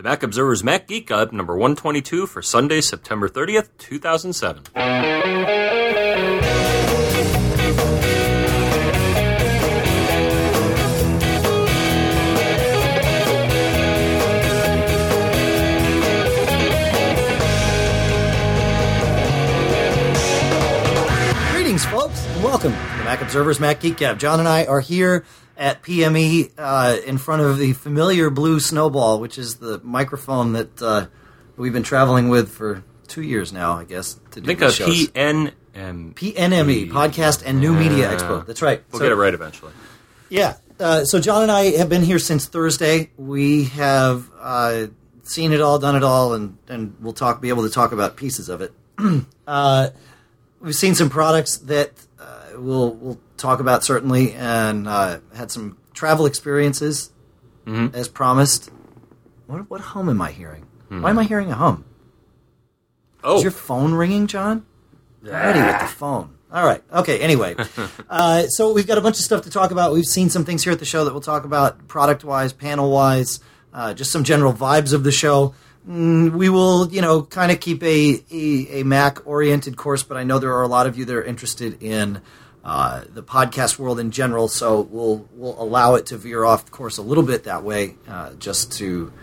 The Mac Observer's Mac Geek Gab number 122 for Sunday, September 30th, 2007. Greetings, folks, and welcome to the Mac Observer's Mac Geek Gab. John and I are here at PME in front of the familiar blue snowball, which is the microphone that we've been traveling with for 2 years now, I guess, to do Think these of shows. PNME, Podcast and New Media Expo. That's right. We'll get it right eventually. Yeah. So John and I have been here since Thursday. We have seen it all, done it all, and we'll be able to talk about pieces of it. We've seen some products that we'll talk about, certainly, and had some travel experiences, as promised. What hum am I hearing? Why am I hearing a hum? Oh. Is your phone ringing, John? Ready with the phone. All right. Okay, anyway. So we've got a bunch of stuff to talk about. We've seen some things here at the show that we'll talk about product-wise, panel-wise, just some general vibes of the show. We will, kind of keep a Mac-oriented course, but I know there are a lot of you that are interested in the podcast world in general, so we'll allow it to veer off course a little bit that way, just to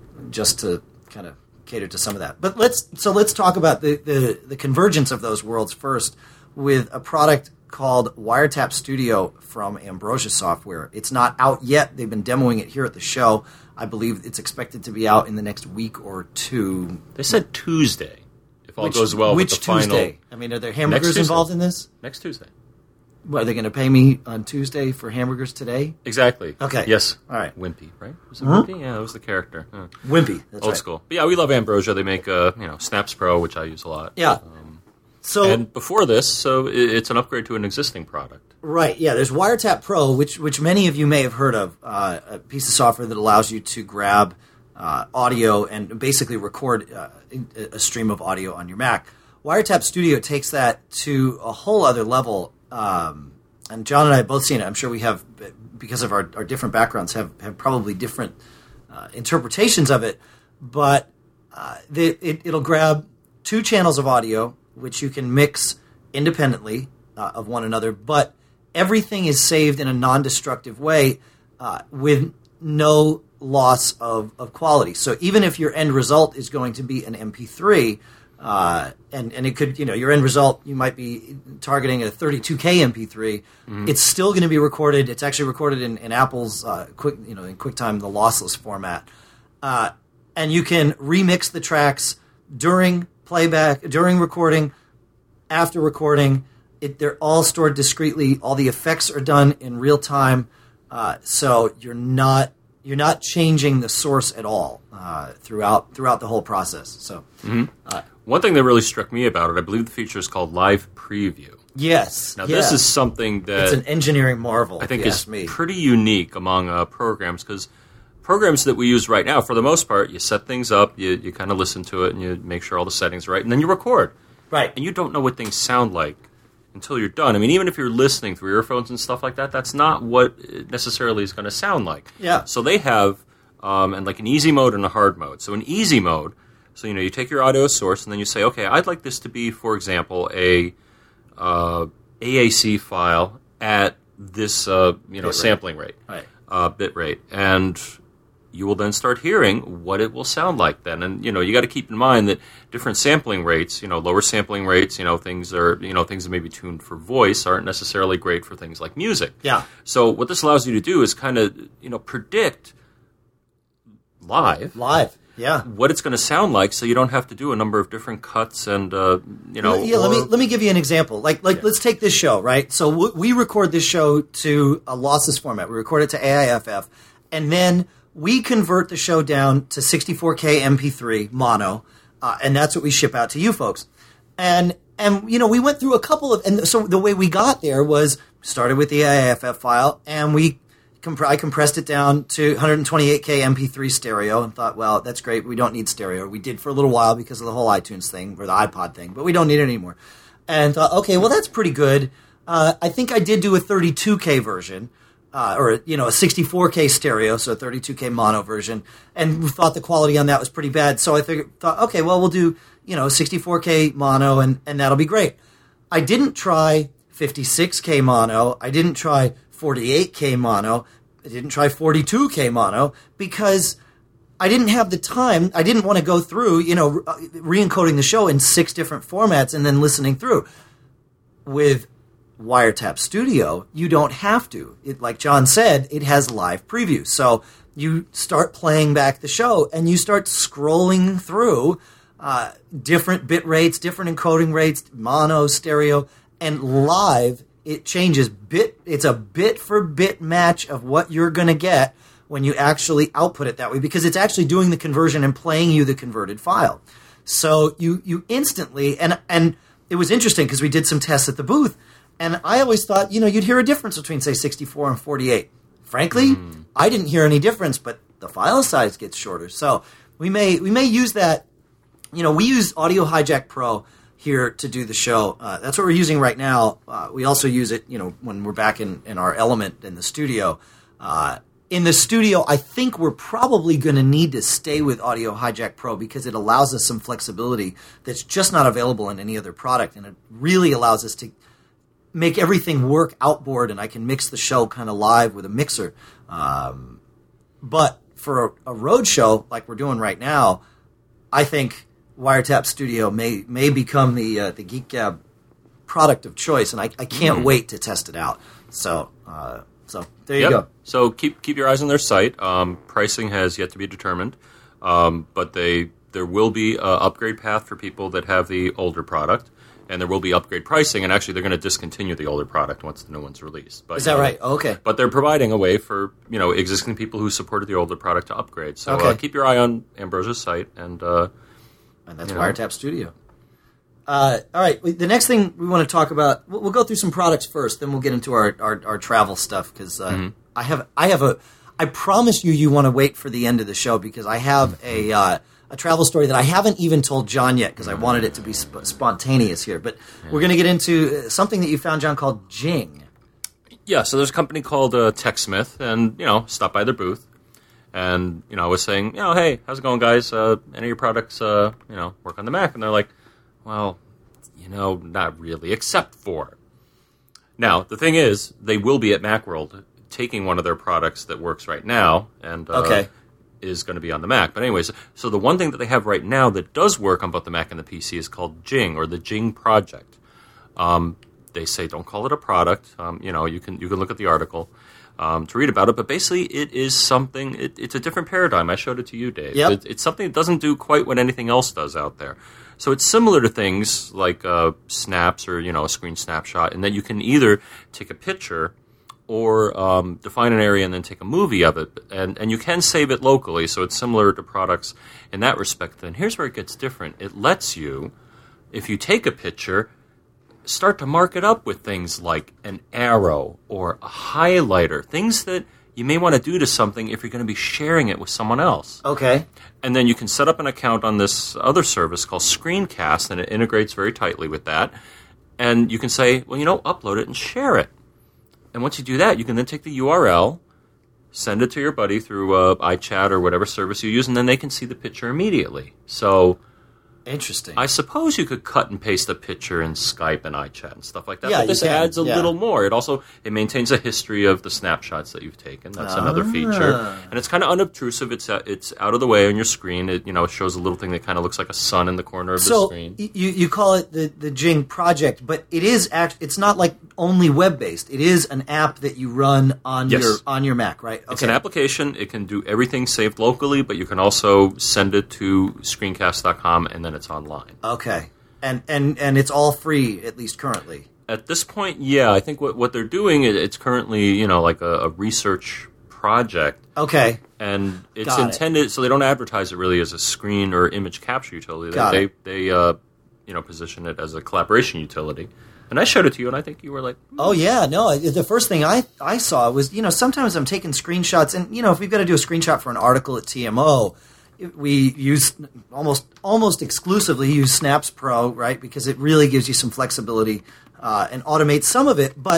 kind of cater to some of that. But let's talk about the convergence of those worlds first with a product called Wiretap Studio from Ambrosia Software. It's not out yet. They've been demoing it here at the show. I believe it's expected to be out in the next week or two. They said Tuesday, if all goes well with the final. Which Tuesday? I mean, are there hamburgers involved in this? Next Tuesday. What, are they going to pay me on Tuesday for hamburgers today? Exactly. Okay. Yes. All right. Wimpy, right? Was it Wimpy? Yeah, that was the character. Wimpy. That's Old right. school. But yeah, we love Ambrosia. They make Snaps Pro, which I use a lot. Yeah. And before this, it's an upgrade to an existing product. Right, yeah. There's Wiretap Pro, which many of you may have heard of, a piece of software that allows you to grab audio and basically record a stream of audio on your Mac. Wiretap Studio takes that to a whole other level, and John and I have both seen it. I'm sure we have, because of our different backgrounds, have probably different interpretations of it, but it'll grab 2 channels of audio, which you can mix independently of one another, but everything is saved in a non-destructive way with no loss of quality. So even if your end result is going to be an MP3, and it could, your end result, you might be targeting a 32K MP3, it's still going to be recorded. It's actually recorded in Apple's in QuickTime, the lossless format. And you can remix the tracks during playback, during recording, after recording. They're all stored discreetly. All the effects are done in real time, so you're not changing the source at all throughout the whole process. So, one thing that really struck me about it, I believe the feature is called Live Preview. Yes. Now, this is something that it's an engineering marvel. I think is pretty unique among programs, because programs that we use right now, for the most part, you set things up, you kind of listen to it, and you make sure all the settings are right, and then you record. Right. And you don't know what things sound like until you're done. I mean, even if you're listening through earphones and stuff like that, that's not what it necessarily is going to sound like. Yeah. So they have like an easy mode and a hard mode. So an easy mode, so you take your audio source and then you say, okay, I'd like this to be, for example, a AAC file at this sampling rate, bit rate, and you will then start hearing what it will sound like then. And, you got to keep in mind that different sampling rates, lower sampling rates, things that may be tuned for voice aren't necessarily great for things like music. Yeah. So what this allows you to do is kind of, predict live, yeah, what it's going to sound like, so you don't have to do a number of different cuts and, Yeah, let me give you an example. Let's take this show, right? So we record this show to a lossless format. We record it to AIFF, and then we convert the show down to 64K MP3 mono, and that's what we ship out to you folks. And we went through a couple of, and so the way we got there was started with the AIFF file, and I compressed it down to 128K MP3 stereo, and thought, well, that's great. We don't need stereo. We did for a little while because of the whole iTunes thing or the iPod thing, but we don't need it anymore. And thought, okay, well, that's pretty good. I think I did do a 32K version. or a 64K stereo, so a 32K mono version, and we thought the quality on that was pretty bad. So I thought, okay, well, we'll do 64K mono, and that'll be great. I didn't try 56K mono. I didn't try 48K mono. I didn't try 42K mono because I didn't have the time. I didn't want to go through, re-encoding the show in 6 different formats and then listening through. With Wiretap Studio, you don't have to. Like John said, it has live preview. So you start playing back the show and you start scrolling through different bit rates, different encoding rates, mono, stereo, and live it changes bit. It's a bit for bit match of what you're going to get when you actually output it that way, because it's actually doing the conversion and playing you the converted file. So you instantly, and it was interesting because we did some tests at the booth, and I always thought, you'd hear a difference between, say, 64 and 48. Frankly, I didn't hear any difference, but the file size gets shorter. So we may use that. We use Audio Hijack Pro here to do the show. That's what we're using right now. We also use it, when we're back in our element in the studio. In the studio, I think we're probably going to need to stay with Audio Hijack Pro because it allows us some flexibility that's just not available in any other product, and it really allows us to make everything work outboard, and I can mix the show kind of live with a mixer. But for a road show like we're doing right now, I think Wiretap Studio may become the Geek Gab product of choice, and I can't wait to test it out. So there you go. So keep your eyes on their site. Pricing has yet to be determined, but there will be an upgrade path for people that have the older product, and there will be upgrade pricing. And actually, they're going to discontinue the older product once the new one's released. But, is that right? Oh, okay. But they're providing a way for existing people who supported the older product to upgrade. So keep your eye on Ambrosia's site, and that's Wiretap Studio. All right. The next thing we want to talk about, we'll go through some products first, then we'll get into our travel stuff because I promise you want to wait for the end of the show because I have a travel story that I haven't even told John yet because I wanted it to be spontaneous here. But we're going to get into something that you found, John, called Jing. Yeah. So there's a company called TechSmith, and stop by their booth. And, I was saying, hey, how's it going, guys? Any of your products, work on the Mac? And they're like, well, not really, except for. Now, the thing is, they will be at Macworld taking one of their products that works right now and is going to be on the Mac. But anyways, so the one thing that they have right now that does work on both the Mac and the PC is called Jing, or the Jing Project. They say don't call it a product. You can look at the article to read about it. But basically, it is something. It's a different paradigm. I showed it to you, Dave. Yep. It's something that doesn't do quite what anything else does out there. So it's similar to things like snaps or a screen snapshot, in that you can either take a picture or define an area and then take a movie of it, and you can save it locally. So it's similar to products in that respect. Then here's where it gets different. It lets you, if you take a picture, start to mark it up with things like an arrow or a highlighter, things that you may want to do to something if you're going to be sharing it with someone else. Okay. And then you can set up an account on this other service called Screencast, and it integrates very tightly with that. And you can say, well, upload it and share it. And once you do that, you can then take the URL, send it to your buddy through iChat or whatever service you use, and then they can see the picture immediately. So interesting. I suppose you could cut and paste a picture in Skype and iChat and stuff like that. Yeah, but this adds a little more. It maintains a history of the snapshots that you've taken. That's another feature. And it's kind of unobtrusive. It's out of the way on your screen. It shows a little thing that kind of looks like a sun in the corner of the screen. So you call it the Jing Project, but it is it's not like only web-based. It is an app that you run on your Mac, right? Okay. It's an application. It can do everything saved locally, but you can also send it to screencast.com, and then it's online. Okay. And it's all free, at least currently. At this point, yeah. I think what they're doing, it's currently, like a research project. Okay. And it's intended, so they don't advertise it really as a screen or image capture utility. They position it as a collaboration utility. And I showed it to you, and I think you were like, oh, yeah. No, the first thing I saw was, sometimes I'm taking screenshots, and, if we've got to do a screenshot for an article at TMO, we use almost exclusively use Snaps Pro, right? Because it really gives you some flexibility and automates some of it. But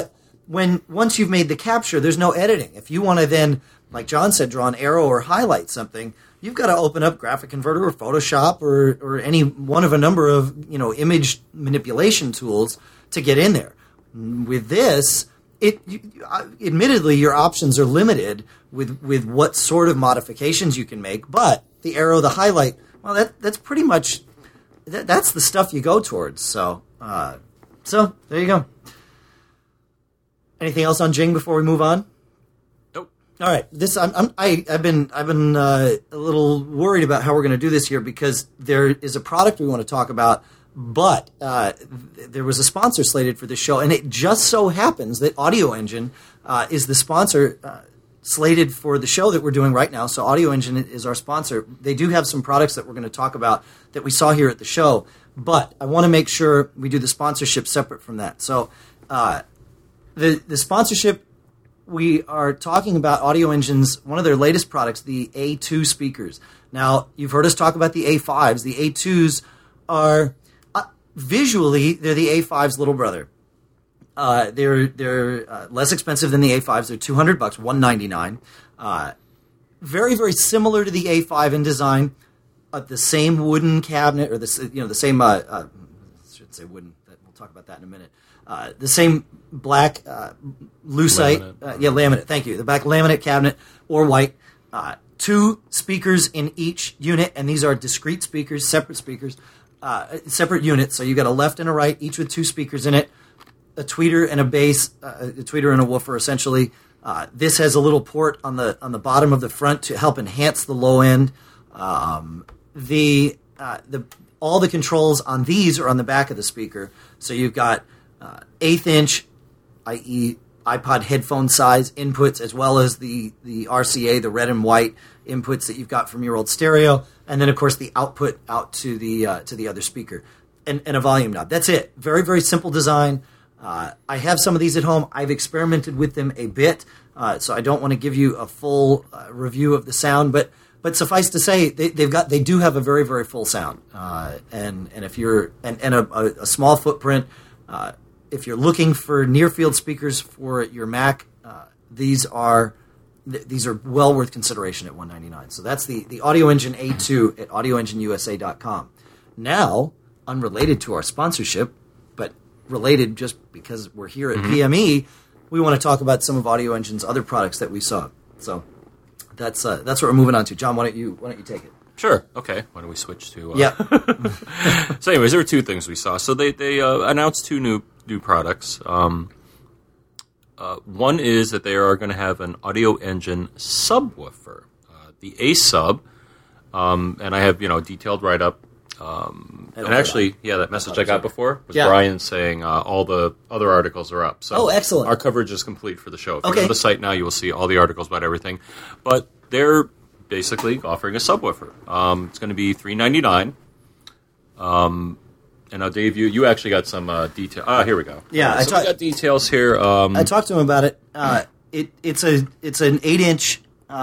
once you've made the capture, there's no editing. If you want to then, like John said, draw an arrow or highlight something, you've got to open up Graphic Converter or Photoshop or any one of a number of image manipulation tools to get in there. With this, admittedly your options are limited with what sort of modifications you can make, but the arrow, the highlight, well, that's pretty much that's the stuff you go towards. So there you go. Anything else on Jing before we move on? Nope. All right. I've been a little worried about how we're going to do this here because there is a product we want to talk about, but there was a sponsor slated for this show, and it just so happens that Audio Engine is the sponsor slated for the show that we're doing right now. So Audio Engine is our sponsor. They do have some products that we're going to talk about that we saw here at the show, but I want to make sure we do the sponsorship separate from that. So the sponsorship, we are talking about Audio Engine's, one of their latest products, the A2 speakers. Now, you've heard us talk about the A5s. The A2s are, visually, they're the A5's little brother. They're less expensive than the A5s. They're $200, $199. Very, very similar to the A5 in design. The same wooden cabinet, or the same. I shouldn't say wooden. We'll talk about that in a minute. The same black lucite, laminate. Thank you. The black laminate cabinet or white. 2 speakers in each unit, and these are discrete speakers, separate units. So you got a left and a right, each with 2 speakers in it. A tweeter and a bass, a tweeter and a woofer, essentially. This has a little port on the bottom of the front to help enhance the low end. All the controls on these are on the back of the speaker. So you've got 1/8 inch, i.e. iPod headphone size inputs, as well as the RCA, the red and white inputs that you've got from your old stereo, and then of course the output out to the other speaker, and a volume knob. That's it. Very, very simple design. I have some of these at home. I've experimented with them a bit, so I don't want to give you a full review of the sound, but suffice to say, they do have a very, very full sound, and if you're a small footprint. If you're looking for near field speakers for your Mac, these are well worth consideration at $199. So that's the Audio Engine A2 at audioengineusa.com. Now, unrelated to our sponsorship, but related just because we're here at PME, we want to talk about some of Audio Engine's other products that we saw. So that's what we're moving on to. John, why don't you take it? Sure. Okay. Why don't we switch to? Yeah. So, anyways, there were 2 things we saw. So they announced 2 new products. One is that they are going to have an Audio Engine subwoofer, the A sub, and I have a detailed write up. And actually, that message I got before was Brian saying all the other articles are up. So excellent. Our coverage is complete for the show. If you go to the site now, you will see all the articles about everything. But they're basically offering a subwoofer. It's going to be $399. And now, Dave, you actually got some detail. Here we go. Yeah, we got details here. I talked to him about it. It's an 8-inch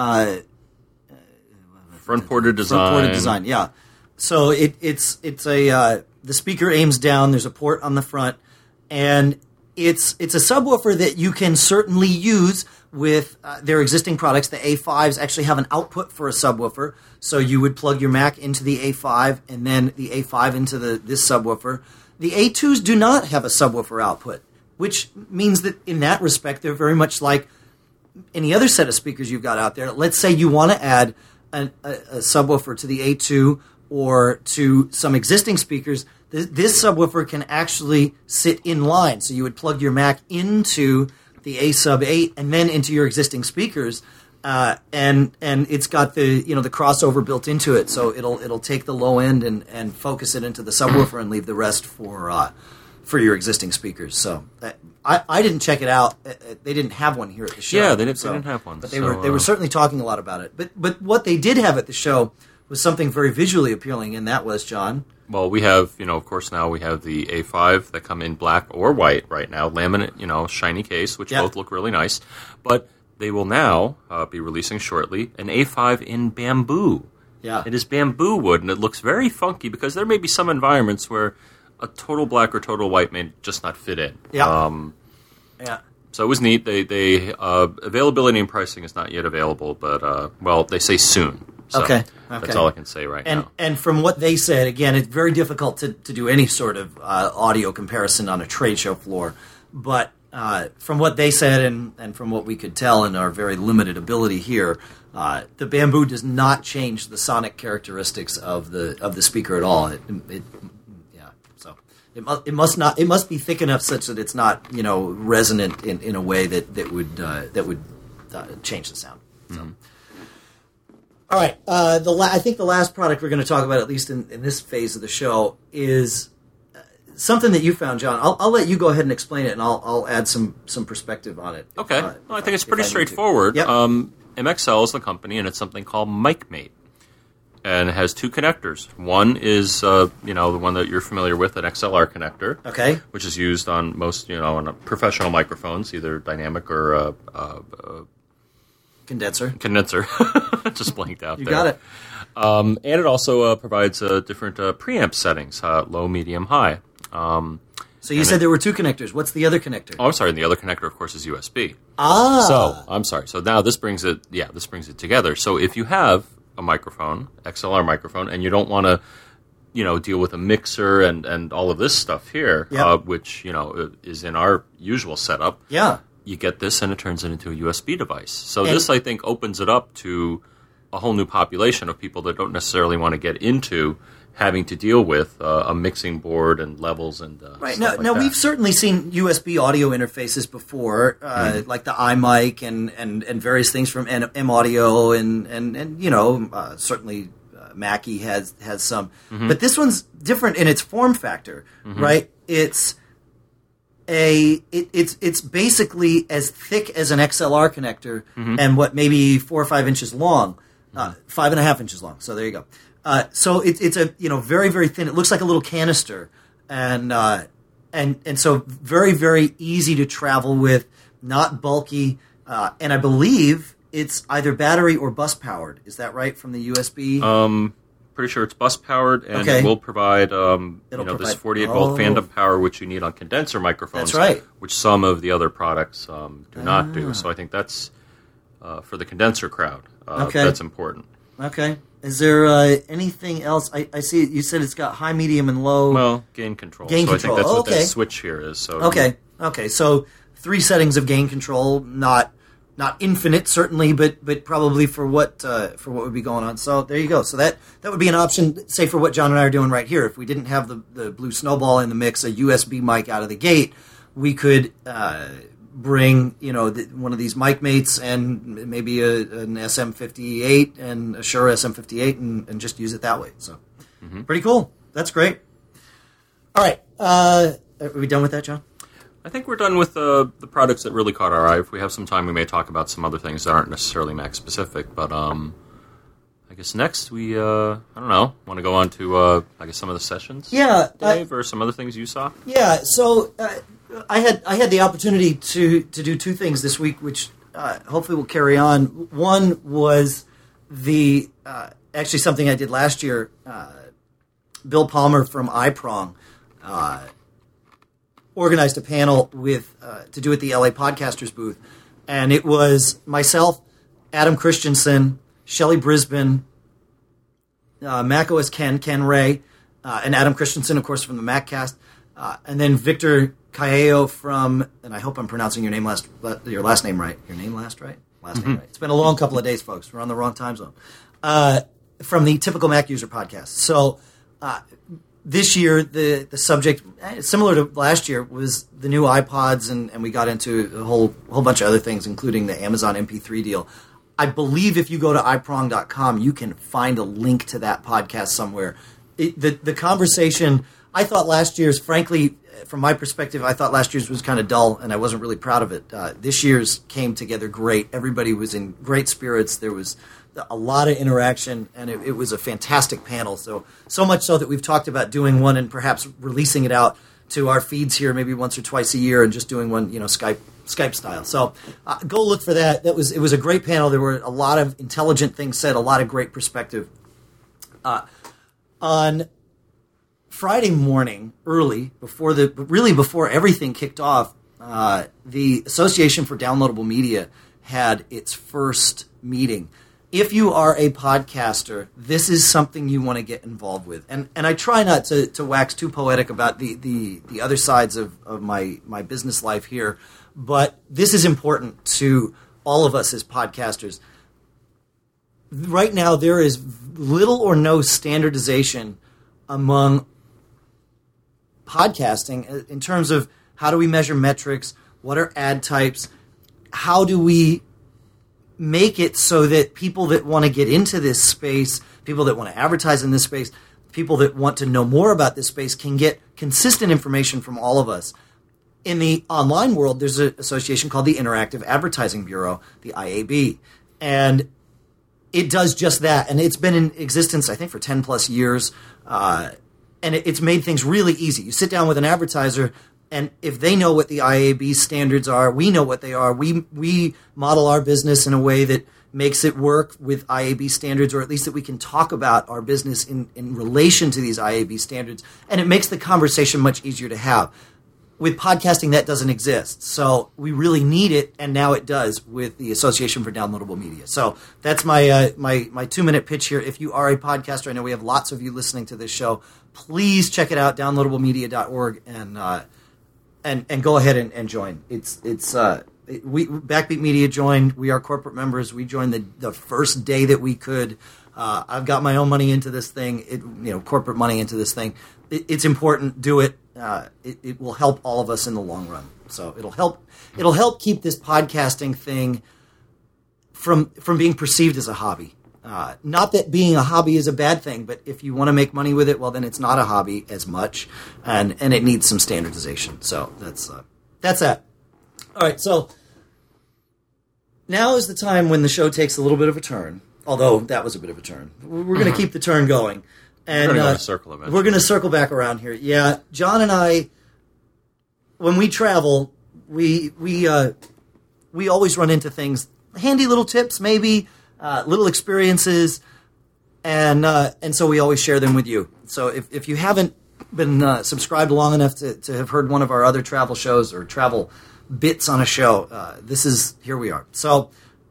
front-ported design. Front-ported design, yeah. So it's the speaker aims down. There's a port on the front, and it's a subwoofer that you can certainly use with their existing products. The A5s actually have an output for a subwoofer, so you would plug your Mac into the A5 and then the A5 into this subwoofer. The A2s do not have a subwoofer output, which means that in that respect, they're very much like any other set of speakers you've got out there. Let's say you want to add a subwoofer to the A2 or to some existing speakers. This subwoofer can actually sit in line. So you would plug your Mac into the A sub 8 and then into your existing speakers, and it's got the crossover built into it. So it'll take the low end and focus it into the subwoofer and leave the rest for your existing speakers. So I didn't check it out. They didn't have one here at the show. Yeah, they didn't have one. But they were certainly talking a lot about it. But what they did have at the show was something very visually appealing, and that was, John. Well, we have, of course, now we have the A5 that come in black or white right now, laminate, shiny case, which both look really nice. But they will now be releasing shortly an A5 in bamboo. Yeah. It is bamboo wood, and it looks very funky because there may be some environments where a total black or total white may just not fit in. Yeah. So it was neat. They availability and pricing is not yet available, but well, they say soon. So Okay. That's all I can say right now. And from what they said, again, it's very difficult to do any sort of audio comparison on a trade show floor. But from what they said and from what we could tell in our very limited ability here, the Bamboo does not change the sonic characteristics of the speaker at all. So it must be thick enough such that it's not resonant in a way that would change the sound. So. Mm-hmm. All right. I think the last product we're going to talk about, at least in this phase of the show, is something that you found, John. I'll let you go ahead and explain it, and I'll add some perspective on it. Okay. I think it's pretty straightforward. Yep. MXL is the company, and it's something called MicMate. And it has two connectors. One is, the one that you're familiar with, an XLR connector. Okay. Which is used on most, on professional microphones, either dynamic or Condenser. Just blanked out You there. got it. And it also provides different preamp settings, low, medium, high. So you said there were two connectors. What's the other connector? Oh, I'm sorry. And the other connector, of course, is USB. Ah. So, I'm sorry. So now this brings it together. So if you have a microphone, XLR microphone, and you don't want to, deal with a mixer and all of this stuff here, Yep. which, is in our usual setup. Yeah. You get this and it turns it into a USB device. So this, I think, opens it up to a whole new population of people that don't necessarily want to get into having to deal with a mixing board and levels and Right. stuff Now like that. we've certainly seen USB audio interfaces before, like the iMic and various things from M Audio and certainly Mackie has some. But this one's different in its form factor, right? It's it's basically as thick as an XLR connector and maybe 4 or 5 inches long, 5.5 inches long. So there you go. So it's a very, very thin. It looks like a little canister, and so very, very easy to travel with, not bulky, and I believe it's either battery or bus powered. Is that right from the USB? Pretty sure it's bus powered, and Okay. it will provide provide- this 48 volt phantom power, which you need on condenser microphones. That's right. Which some of the other products do not do. So I think that's for the condenser crowd. Okay. That's important. Okay. Is there anything else? I see you said it's got high, medium, and low. Well, gain control. Gain so control. I think that's what Okay. that switch here is. So Okay. So 3 settings of gain control, not infinite certainly, but probably for what would be going on. So there you go. So that would be an option, say, for what John and I are doing right here. If we didn't have the Blue Snowball in the mix, a USB mic out of the gate, we could bring one of these MicMates and maybe an SM58 and a Shure SM58 and just use it that way. So pretty cool. That's great. All right. Are we done with that, John? I think we're done with the products that really caught our eye. If we have some time, we may talk about some other things that aren't necessarily Mac specific. But I guess next we, I don't know, want to go on to some of the sessions. Yeah, Dave, or some other things you saw. Yeah. So I had the opportunity to do 2 things this week, which hopefully will carry on. One was actually something I did last year. Bill Palmer from iProng organized a panel to do at the LA Podcasters booth, and it was myself, Adam Christensen, Shelley Brisbane, macOS Ken Ray, and Adam Christensen, of course, from the MacCast, and then Victor Callejo from, and I hope I'm pronouncing your last name right. Your name last right? Last name right. It's been a long couple of days, folks. We're on the wrong time zone. From the Typical Mac User podcast. So this year, the subject, similar to last year, was the new iPods, and we got into a whole bunch of other things, including the Amazon MP3 deal. I believe if you go to iProng.com, you can find a link to that podcast somewhere. The conversation, I thought last year's, frankly, from my perspective, I thought last year's was kind of dull, and I wasn't really proud of it. This year's came together great. Everybody was in great spirits. There was a lot of interaction, and it was a fantastic panel. So much so that we've talked about doing one and perhaps releasing it out to our feeds here maybe once or twice a year and just doing one, Skype style. So go look for that. It was a great panel. There were a lot of intelligent things said, a lot of great perspective. On Friday morning, early, before everything kicked off, the Association for Downloadable Media had its first meeting. If you are a podcaster, this is something you want to get involved with. And I try not to wax too poetic about the other sides of my business life here, but this is important to all of us as podcasters. Right now, there is little or no standardization among podcasting in terms of how do we measure metrics, what are ad types, how do we make it so that people that want to get into this space, people that want to advertise in this space, people that want to know more about this space can get consistent information from all of us. In the online world, there's an association called the Interactive Advertising Bureau, the IAB, and it does just that. And it's been in existence, I think, for 10 plus years, and it's made things really easy. You sit down with an advertiser, and if they know what the IAB standards are, we know what they are. We model our business in a way that makes it work with IAB standards, or at least that we can talk about our business in relation to these IAB standards. And it makes the conversation much easier to have. With podcasting, that doesn't exist. So we really need it, and now it does with the Association for Downloadable Media. So that's my my 2-minute pitch here. If you are a podcaster, I know we have lots of you listening to this show. Please check it out, downloadablemedia.org, and go ahead and join. We Backbeat Media joined. We are corporate members. We joined the first day that we could. I've got my own money into this thing. Corporate money into this thing. It's important. Do it. It will help all of us in the long run. So it'll help keep this podcasting thing from being perceived as a hobby. Not that being a hobby is a bad thing, but if you want to make money with it, well, then it's not a hobby as much, and it needs some standardization. So that's that. All right, so now is the time when the show takes a little bit of a turn, although that was a bit of a turn. We're going to keep the turn going. And we're going to go in a circle eventually. We're going to circle back around here. Yeah, John and I, when we travel, we always run into things, handy little tips, maybe little experiences, and so we always share them with you. So if you haven't been subscribed long enough to have heard one of our other travel shows or travel bits on a show, here we are. So.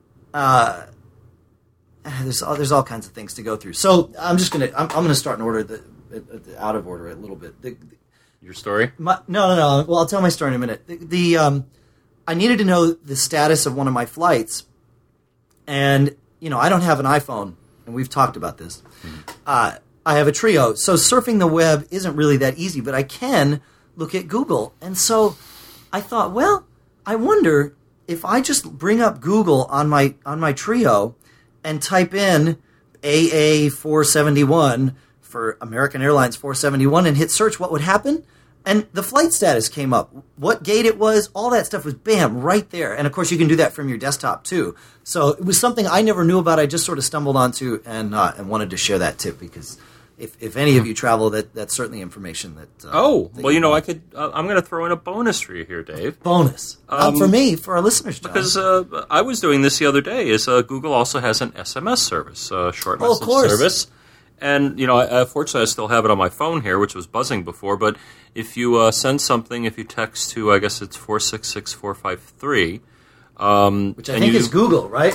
There's all kinds of things to go through. So I'm gonna start in order, out of order a little bit. Your story? No. Well, I'll tell my story in a minute. I needed to know the status of one of my flights, and I don't have an iPhone, and we've talked about this. I have a Trio, so surfing the web isn't really that easy, but I can look at Google, and so I thought, well, I wonder if I just bring up Google on my Trio and type in AA 471 for American Airlines 471 and hit search, what would happen? And the flight status came up. What gate it was, all that stuff was, bam, right there. And, of course, you can do that from your desktop, too. So it was something I never knew about. I just sort of stumbled onto and wanted to share that tip because if any of you travel, that's certainly information that... I'm going to throw in a bonus for you here, Dave. Bonus. Not for me, for our listeners, John. Because I was doing this the other day. Google also has an SMS service, short message service. And, fortunately, I still have it on my phone here, which was buzzing before. But if you send something, if you text to, I guess it's 466453. Which I think is Google, right?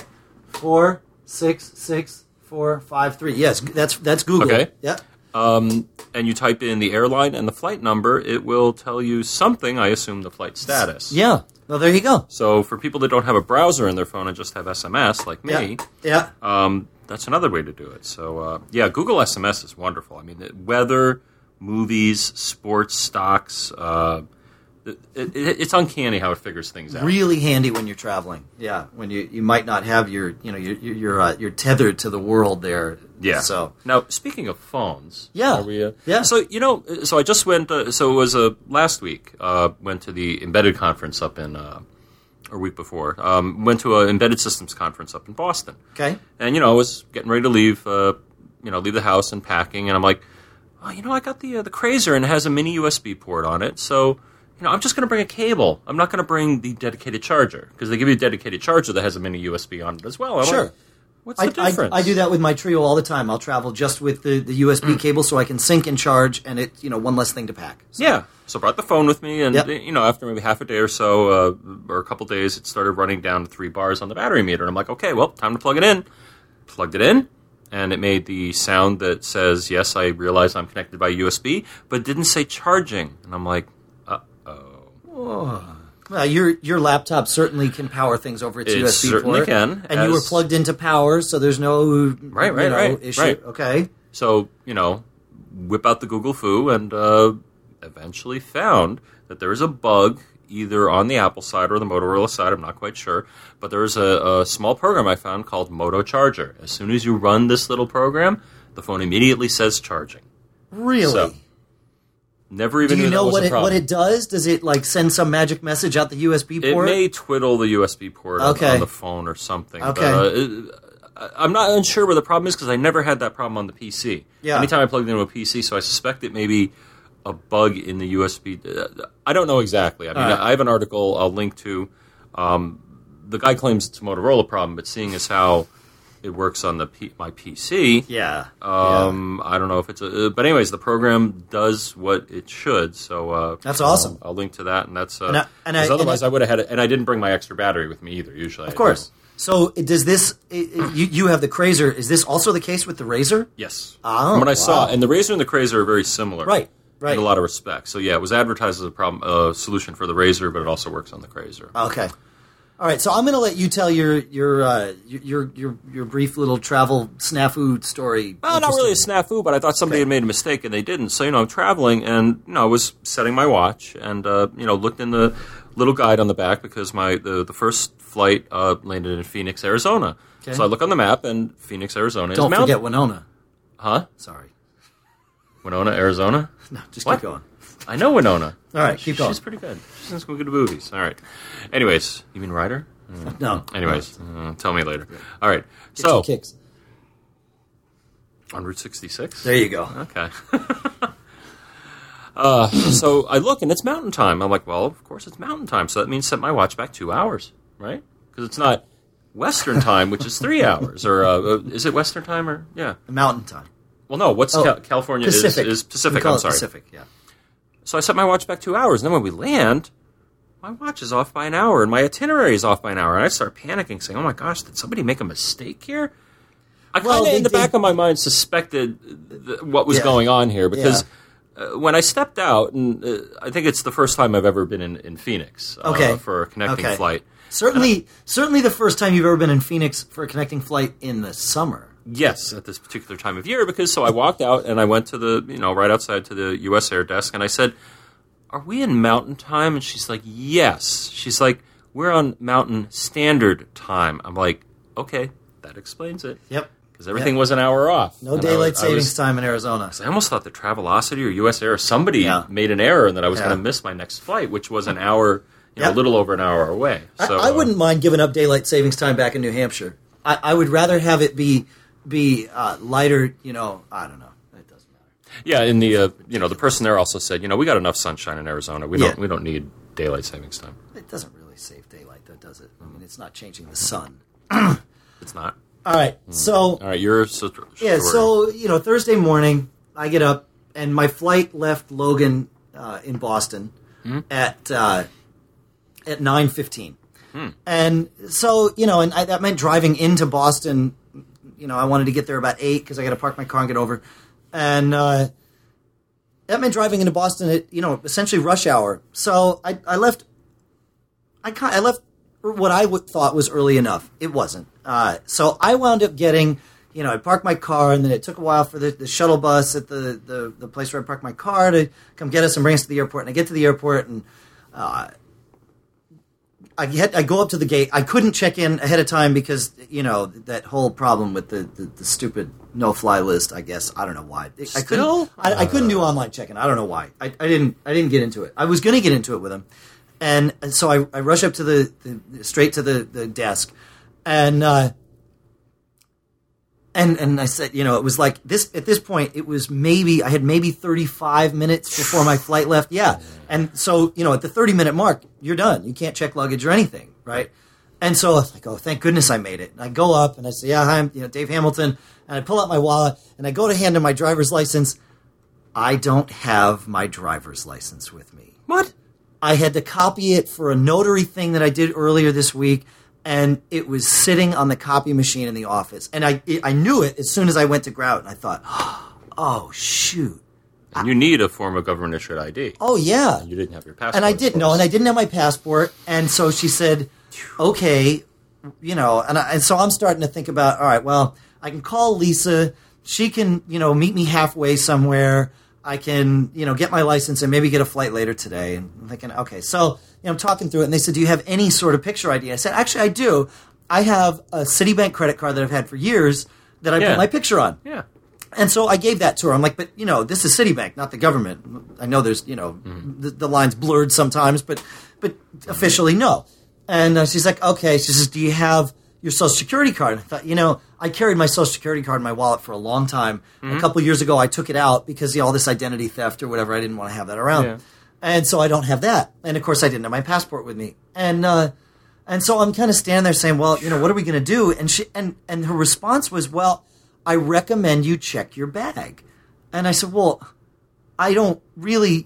466453. Yes, that's Google. Okay. Yeah. And you type in the airline and the flight number, it will tell you something, I assume the flight status. Yeah. Well, there you go. So for people that don't have a browser in their phone and just have SMS, like me, that's another way to do it. So, Google SMS is wonderful. I mean, weather, movies, sports, stocks, it's uncanny how it figures things out. Really handy when you're traveling. Yeah, when you might not have you're tethered to the world there. Yeah. So now, speaking of phones, yeah. So so I just went. So it was last week. Went to the Embedded conference up in, or week before. Went to an Embedded Systems conference up in Boston. Okay. And I was getting ready to leave. Leave the house and packing, and I'm like, I got the Crazer and it has a mini USB port on it, so. I'm just going to bring a cable. I'm not going to bring the dedicated charger because they give you a dedicated charger that has a mini USB on it as well. Sure. What's the difference? I do that with my Trio all the time. I'll travel just with the USB cable so I can sync and charge, and it's one less thing to pack. So. Yeah. So I brought the phone with me, and Yep. after maybe half a day or so, or a couple days, it started running down to 3 bars on the battery meter. And I'm like, okay, well, time to plug it in. Plugged it in, and it made the sound that says, yes, I realize I'm connected by USB, but it didn't say charging. And I'm like, uh-oh. Well, your laptop certainly can power things over its It USB certainly port. can, And you were plugged into power, so there's no Right, issue. right. Okay. So, whip out the Google Foo and eventually found that there is a bug either on the Apple side or the Motorola side, I'm not quite sure, but there is a small program I found called Moto Charger. As soon as you run this little program, the phone immediately says charging. Really? So, never even Do you knew know that was a problem. what it does? Does it send some magic message out the USB It port? may twiddle the USB port on the phone or something. Okay. But, I'm not unsure where the problem is because I never had that problem on the PC. Yeah. Anytime I plugged into a PC, so I suspect it may be a bug in the USB. I don't know exactly. I mean, right. I have an article I'll link to. The guy claims it's a Motorola problem, but seeing as how it works on my PC, Yeah. I don't know if it's a. But anyways, the program does what it should. So That's awesome. I'll link to that, and that's. And otherwise, I would have had it, and I didn't bring my extra battery with me either. Usually, Of course. So does this? You have the Crazer. Is this also the case with the Razer? Yes. Oh, From what I saw, wow. and the Razer and the Crazer are very similar, Right. in a lot of respects. So yeah, it was advertised as a solution for the Razer, but it also works on the Crazer. Okay. All right. So I'm going to let you tell your brief little travel snafu story. Well, not really a snafu, but I thought somebody had made a mistake and they didn't. So, I'm traveling and, I was setting my watch and, looked in the little guide on the back because the first flight landed in Phoenix, Arizona. Okay. So I look on the map and Phoenix, Arizona is Don't mountain. forget Winona. Huh? Sorry. Winona, Arizona? No, just What? keep going. I know Winona. All right, keep going. She's pretty good. She's in some good movies. All right. Anyways, you mean Ryder? No. Anyways, tell me later. All right. Get So, some kicks. on Route 66? There you go. Okay. So I look, and it's mountain time. I'm like, well, of course it's mountain time, so that means set my watch back 2 hours, right? Because it's not Western time, which is 3 hours. Or is it Western time? Or yeah. Mountain time. Well, no, what's California Pacific. is Pacific, We call I'm it sorry. Pacific, yeah. So I set my watch back 2 hours, and then when we land, my watch is off by an hour, and my itinerary is off by an hour, and I start panicking, saying, oh my gosh, did somebody make a mistake here? I kind of, in the back of my mind, suspected what was going on here, because when I stepped out, and I think it's the first time I've ever been in Phoenix for a connecting flight. Certainly the first time you've ever been in Phoenix for a connecting flight in the summer. Yes, at this particular time of year, because so I walked out and I went to the, right outside to the U.S. Air desk, and I said, are we in mountain time? And she's like, yes. She's like, we're on mountain standard time. I'm like, okay, that explains it. Yep. Because everything was an hour off. No daylight savings time in Arizona. I almost thought that Travelocity or U.S. Air or somebody made an error and that I was going to miss my next flight, which was an hour, a little over an hour away. So I wouldn't mind giving up daylight savings time back in New Hampshire. I would rather have it be lighter, I don't know. It doesn't matter. Yeah, in the the person there also said, we got enough sunshine in Arizona. We don't need daylight savings time. It doesn't really save daylight, though, does it? I mean, it's not changing the sun. It's not. All right, so all right, you're so Thursday morning, I get up and my flight left Logan in Boston at 9:15, and so that meant driving into Boston. I wanted to get there about 8 because I got to park my car and get over, and that meant driving into Boston at essentially rush hour. So I left. I left what I thought was early enough. It wasn't. So I wound up getting, I parked my car, and then it took a while for the shuttle bus at the place where I parked my car to come get us and bring us to the airport. And I get to the airport, and I go up to the gate. I couldn't check in ahead of time because, that whole problem with the stupid no-fly list, I guess. I don't know why. I couldn't do online check-in. I don't know why. I didn't get into it. I was going to get into it with him. And so I rush up to straight to the desk, and I said, it was like this at this point. It was I had maybe 35 minutes before my flight left. Yeah, and so at the 30-minute mark, you're done. You can't check luggage or anything, right? And so I was like, oh, thank goodness I made it. And I go up and I say, yeah, hi, I'm Dave Hamilton. And I pull out my wallet and I go to hand him my driver's license. I don't have my driver's license with me. What? I had to copy it for a notary thing that I did earlier this week, and it was sitting on the copy machine in the office. And I knew it as soon as I went to grab it. And I thought, oh, shoot. And you need a form of government-issued ID. Oh, yeah. And you didn't have your passport. And I didn't know, and I didn't have my passport. And so she said, okay, and so I'm starting to think about, all right, well, I can call Lisa. She can, meet me halfway somewhere. I can, get my license and maybe get a flight later today. And I'm thinking, okay, so, I'm talking through it. And they said, do you have any sort of picture ID? I said, actually, I do. I have a Citibank credit card that I've had for years that I put my picture on. Yeah. And so I gave that to her. I'm like, but, this is Citibank, not the government. I know there's, the line's blurred sometimes, but officially, no. And she's like, okay. She says, do you have your Social Security card? And I thought, I carried my Social Security card in my wallet for a long time. A couple years ago, I took it out because, all this identity theft or whatever, I didn't want to have that around. Yeah. And so I don't have that. And, of course, I didn't have my passport with me. And so I'm kind of standing there saying, well, what are we going to do? And she and her response was, well, I recommend you check your bag. And I said, well, I don't really,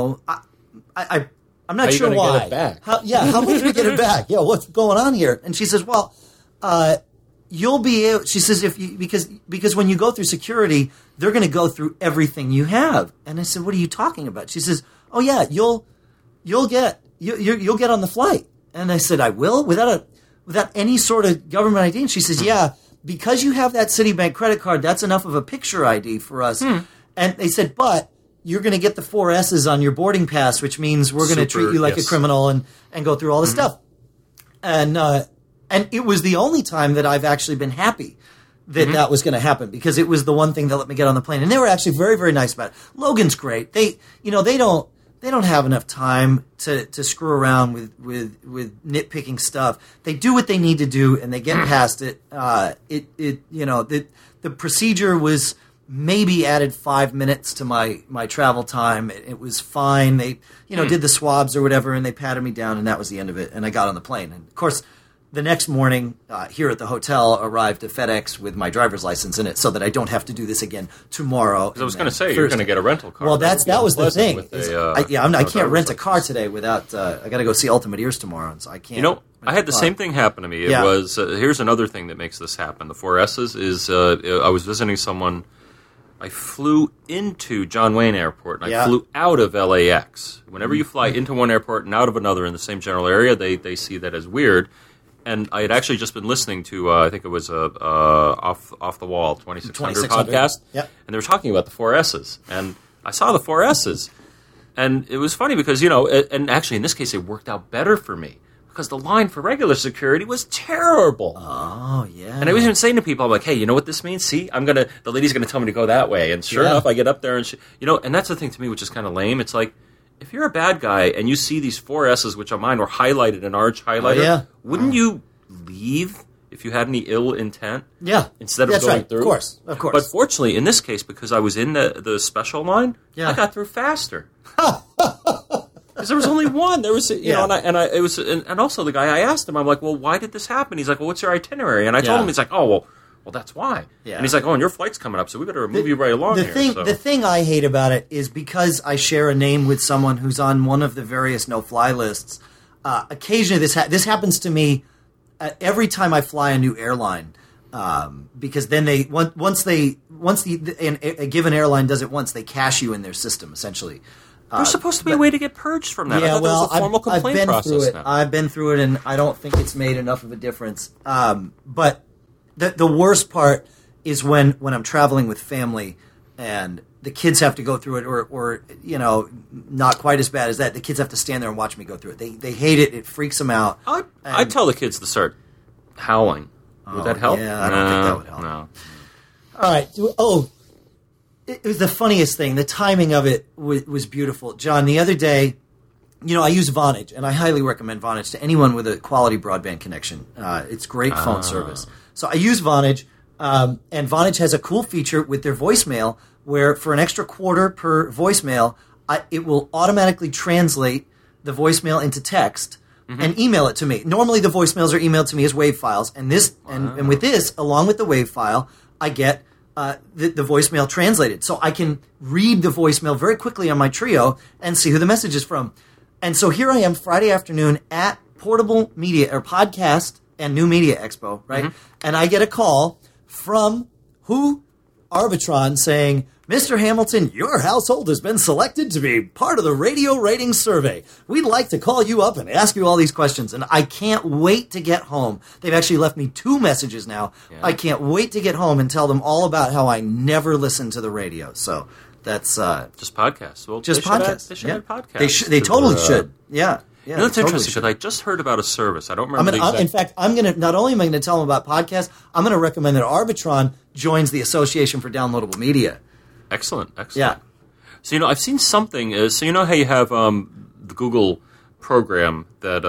I'm not sure why. Get it back? How am I going to get it back? Yeah, what's going on here? And she says, well, you'll be able, she says, because when you go through security, they're going to go through everything you have. And I said, what are you talking about? She says, oh yeah, you'll get on the flight. And I said, I will without any sort of government ID. And she says, yeah, because you have that Citibank credit card, that's enough of a picture ID for us. And they said, but you're going to get the 4 S's on your boarding pass, which means we're going to treat you like a criminal and go through all this stuff. And it was the only time that I've actually been happy that was going to happen, because it was the one thing that let me get on the plane. And they were actually very, very nice about it. Logan's great. They don't have enough time to screw around with nitpicking stuff. They do what they need to do, and they get past it. The procedure was maybe added 5 minutes to my travel time. It was fine. They did the swabs or whatever, and they patted me down, and that was the end of it. And I got on the plane. And of course, the next morning here at the hotel arrived a FedEx with my driver's license in it, so that I don't have to do this again tomorrow. I was going to say, you're going to get a rental car. Well, that was the thing. I can't rent a car today without. I got to go see Ultimate Ears tomorrow, and so I can't. I had the same thing happen to me. It was here's another thing that makes this happen. The 4 S's is I was visiting someone. I flew into John Wayne Airport, and I flew out of LAX. Whenever you fly into one airport and out of another in the same general area, they see that as weird. And I had actually just been listening to, I think it was Off the Wall 2600 podcast, and they were talking about the 4 S's. And I saw the 4 S's, and it was funny because, and actually in this case it worked out better for me, because the line for regular security was terrible. Oh, yeah. And I was even saying to people, I'm like, hey, you know what this means? See, the lady's going to tell me to go that way. And sure enough, I get up there, and and that's the thing to me, which is kind of lame. It's like, if you're a bad guy and you see these 4 S's, which on mine were highlighted in orange highlighter, wouldn't you leave if you had any ill intent? Yeah. Instead of going through? Of course. But fortunately, in this case, because I was in the special line, I got through faster. Because there was only one. There was, and also the guy, I asked him, I'm like, well, why did this happen? He's like, well, what's your itinerary? And I told him, he's like, oh, well, that's why. Yeah. And he's like, oh, and your flight's coming up, so we better move you right along here. The thing I hate about it is because I share a name with someone who's on one of the various no-fly lists, occasionally this happens to me every time I fly a new airline, because then once a given airline does it once, they cache you in their system, essentially. There's supposed to be a way to get purged from that. Yeah, there was a formal complaint process now. I've been through it, and I don't think it's made enough of a difference. But the worst part is when I'm traveling with family and the kids have to go through it, or not quite as bad as that. The kids have to stand there and watch me go through it. They hate it. It freaks them out. I tell the kids to start howling. Would that help? Yeah, I don't think that would help. No. All right. It was the funniest thing. The timing of it was beautiful. John, the other day, I use Vonage, and I highly recommend Vonage to anyone with a quality broadband connection. It's great phone service. So I use Vonage, and Vonage has a cool feature with their voicemail where for an extra $0.25 per voicemail, it will automatically translate the voicemail into text, and email it to me. Normally, the voicemails are emailed to me as WAV files, and and with this, along with the WAV file, I get the voicemail translated, so I can read the voicemail very quickly on my Trio and see who the message is from. And so here I am Friday afternoon at Portable Media or Podcast and New Media Expo, right? And I get a call from who? Arbitron saying, Mr. Hamilton, your household has been selected to be part of the radio ratings survey. We'd like to call you up and ask you all these questions. And I can't wait to get home. They've actually left me 2 messages now. Yeah. I can't wait to get home and tell them all about how I never listen to the radio. So that's just podcasts. Well, just podcasts. They should have podcasts. They totally should. Yeah. Yeah, that's interesting because I just heard about a service. I don't remember. In fact, I'm going to not only am I going to tell them about podcasts, I'm going to recommend that Arbitron joins the Association for Downloadable Media. Excellent. Yeah. So I've seen something. So how you have the Google program that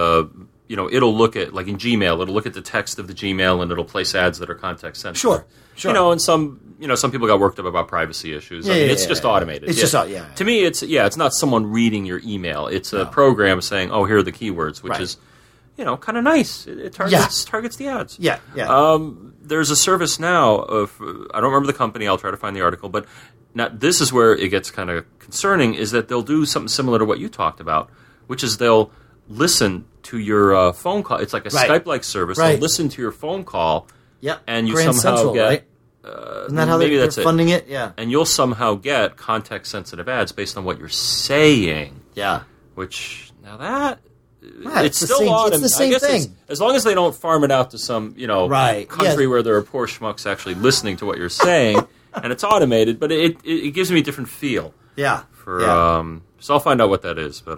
it'll look at, like in Gmail, it'll look at the text of the Gmail and it'll place ads that are context sensitive. Sure. And some people got worked up about privacy issues. It's just automated. It's just To me, it's not someone reading your email. It's a program saying, "Oh, here are the keywords," which is, kind of nice. It targets the ads. Yeah. There's a service now of I don't remember the company. I'll try to find the article, but now this is where it gets kind of concerning. Is that they'll do something similar to what you talked about, which is they'll listen to your phone call. It's like a Skype-like service. They'll listen to your phone call. Yeah, and you Grand somehow Central, get. Right? Isn't that how they're funding it? Yeah. And you'll somehow get context-sensitive ads based on what you're saying. Yeah. Which, now that... Right, it's still odd. It's the same thing. As long as they don't farm it out to some, country where there are poor schmucks actually listening to what you're saying, and it's automated, but it gives me a different feel. Yeah. So I'll find out what that is, but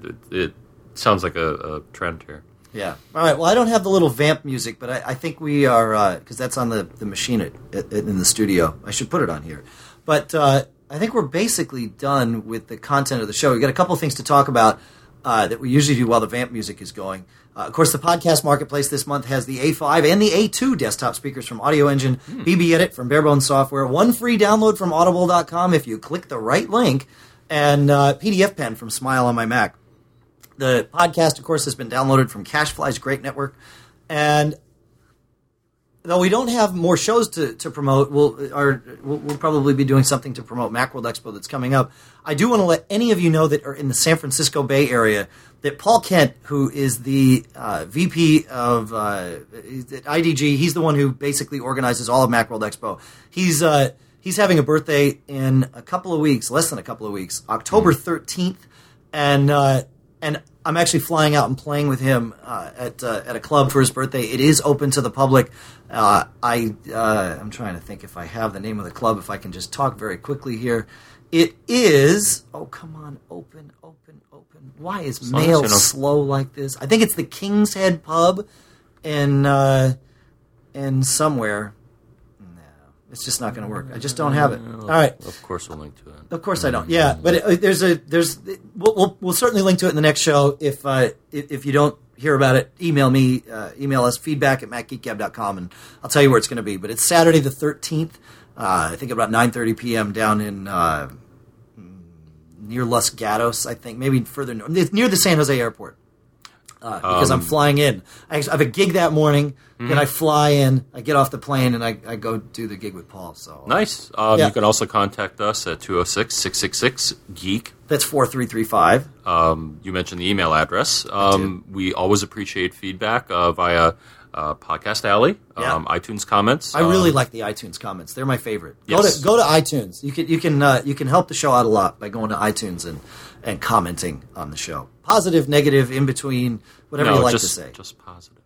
it sounds like a trend here. Yeah. All right. Well, I don't have the little vamp music, but I think we are, because that's on the machine in the studio. I should put it on here. But I think we're basically done with the content of the show. We've got a couple of things to talk about that we usually do while the vamp music is going. Of course, the podcast marketplace this month has the A5 and the A2 desktop speakers from Audio Engine, BB Edit from Barebones Software, one free download from Audible.com if you click the right link, and PDF Pen from Smile on my Mac. The podcast, of course, has been downloaded from CacheFly's great network. And though we don't have more shows to promote, we'll probably be doing something to promote Macworld Expo that's coming up. I do want to let any of you know that are in the San Francisco Bay Area that Paul Kent, who is the VP of IDG, he's the one who basically organizes all of Macworld Expo. He's having a birthday in a couple of weeks, less than a couple of weeks, October 13th, and I'm actually flying out and playing with him at a club for his birthday. It is open to the public. I'm trying to think if I have the name of the club, if I can just talk very quickly here. It is, oh, come on, open. Why is mail slow like this? I think it's the King's Head Pub in somewhere. It's just not going to work. I just don't have it. All right. Of course, we'll link to it. Of course, I don't. Yeah, but we'll certainly link to it in the next show. If you don't hear about it, email me. Email us feedback@macgeekgab.com, and I'll tell you where it's going to be. But it's Saturday the 13th. I think about 9:30 p.m. down in near Los Gatos. I think maybe further north. It's near the San Jose airport. Because I'm flying in. I have a gig that morning, then I fly in, I get off the plane, and I go do the gig with Paul. So nice. You can also contact us at 206-666-GEEK. That's 4335. You mentioned the email address. We always appreciate feedback via Podcast Alley, iTunes comments. I really like the iTunes comments. They're my favorite. Yes. Go to iTunes. You can help the show out a lot by going to iTunes and commenting on the show. Positive, negative, in between, whatever you like to say. Just positive.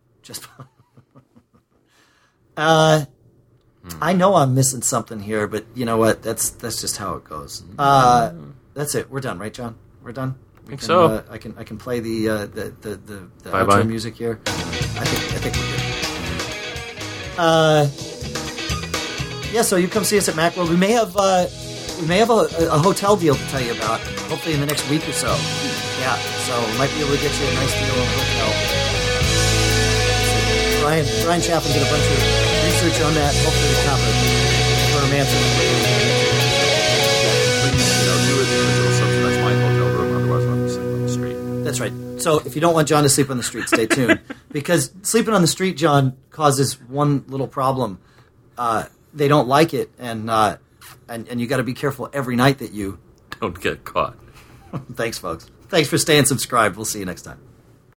I know I'm missing something here, but you know what? That's just how it goes. That's it. We're done, right, John? We're done. I think so. I can play the outro music here. I think we're good. Yeah. So you come see us at Macworld. We may have a hotel deal to tell you about. Hopefully in the next week or so. Yeah. So we might be able to get you a nice deal on a hotel. So Brian Chaplin did a bunch of research on that. Hopefully the top of firm answer. Do it because it'll subsidize my hotel room. Otherwise, I'll be sitting on the street. That's right. So if you don't want John to sleep on the street, stay tuned. Because sleeping on the street, John, causes one little problem. They don't like it, and you got to be careful every night that you don't get caught. Thanks, folks. Thanks for staying subscribed. We'll see you next time.